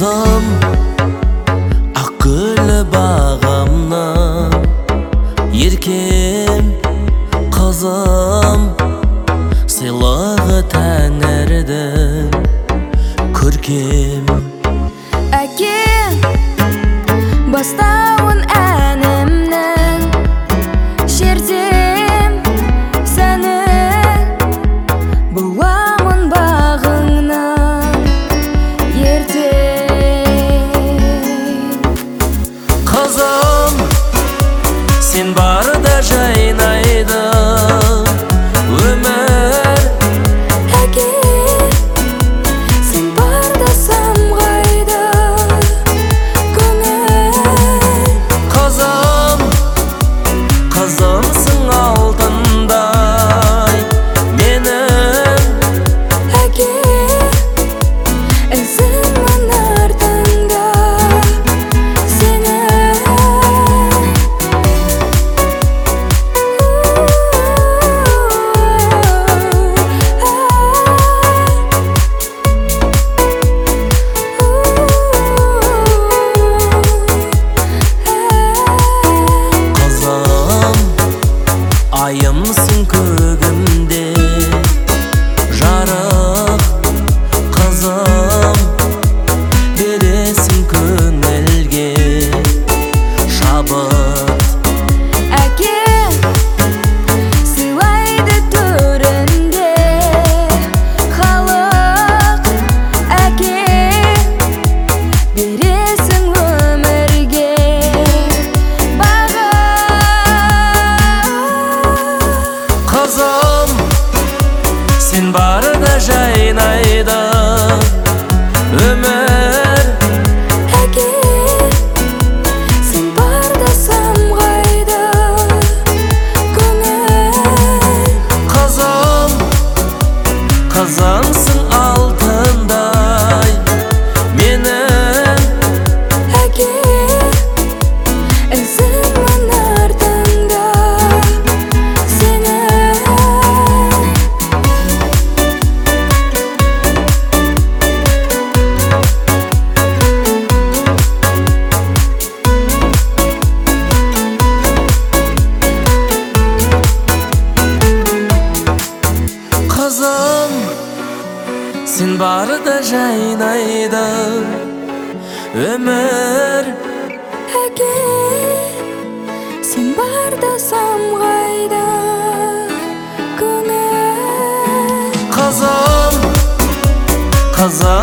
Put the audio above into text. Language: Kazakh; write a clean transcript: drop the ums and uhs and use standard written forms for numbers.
Kızım akıllı bağımdan Yerkem kızım Sıylığı Tәңірден Көркем Әке бастауын әнімнен Шертем сәні Бұламын бағыңнан ертең Kızım sen barda жайнайды өмір Әке сен барда самғайды көңіл Қызымсың алтындай менің Әке ізімін артыңда сенің Kızım ayımsın kөгімде жарық Kızım бересің көңілге шабыт Әке сыйлайды төрінде халық Әке бересің өмірге баға Kızım sen barda жайнайды өмір Әке сен барда самғайды көңіл Қызымсың алтындай менің Әке ізімін артыңда сенің Kızım sen barda жайнайды өмір Әке сен барда самғайды көңіл Kızım